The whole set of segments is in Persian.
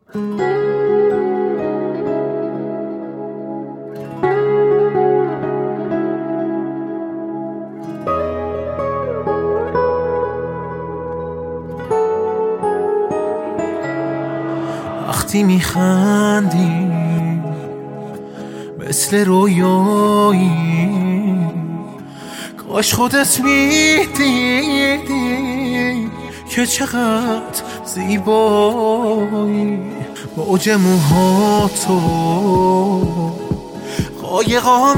وقتی میخندی مثل رویایی، کاش خودت میدیدی که چقدر زیبایی. موج موهاتو قایقا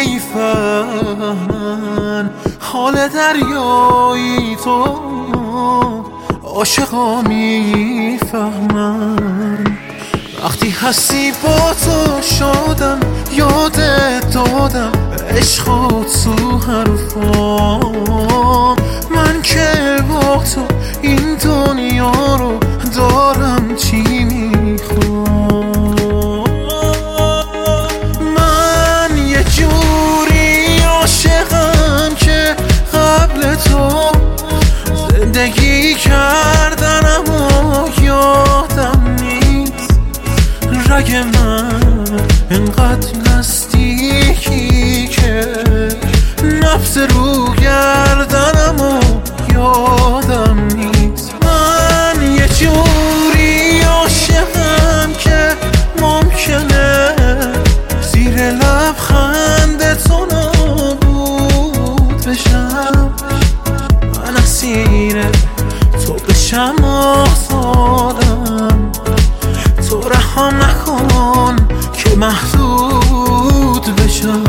میفهمن، حال دریایی تو عاشقا میفهمن. وقتی هستی با تو شدم، یادت دادم عشقات تو حرفام. من که با تو این دنیا رو دارم چی میخوام. من یه جوری عاشقم که قبل تو زندگی کردن اما یادم نیست. رگ من انقدر نزدیکی که نفس رو گردنم و یادم نیست. من یه جوری عاشقم که ممکنه زیر لبخند تو نابود بشم. من اسیر تو بشم آزادم، تو رحم نکن که محدود بشم.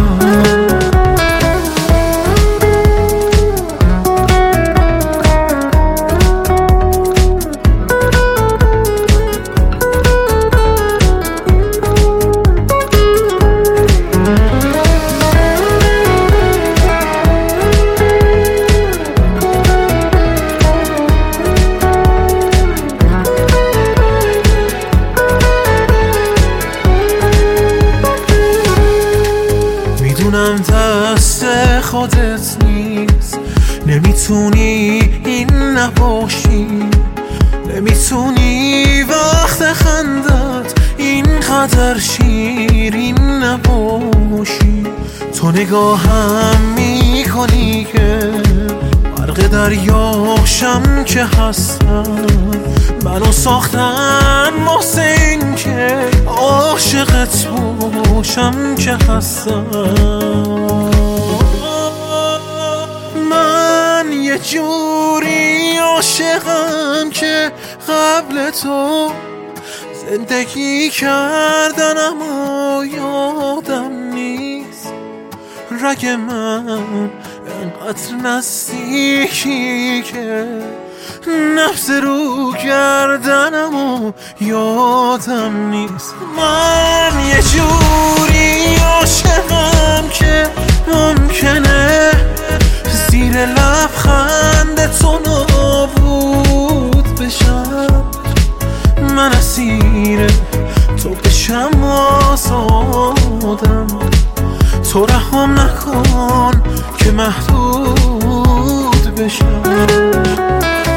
میدونم دست خودت نیست، نمیتونی این نباشی، نمیتونی وقت خندت اینقدر شیرین نباشی. تو نگاهم میکنی که غرق دریاشم که هستم. منو ساختن محسن که عاشقت باشم که هستم. من یه جوری عاشقم که قبل تو زندگی کردن اما یادم نیست. رگ من انقدر نزدیکی که نفس رو گردنم و یادم نیست. من یه جوری عاشقم که ممکنه زیر لبخند تو نابود بشم. من اسیر تو بشم آزادم، تو رحم نکن که محدود بشم.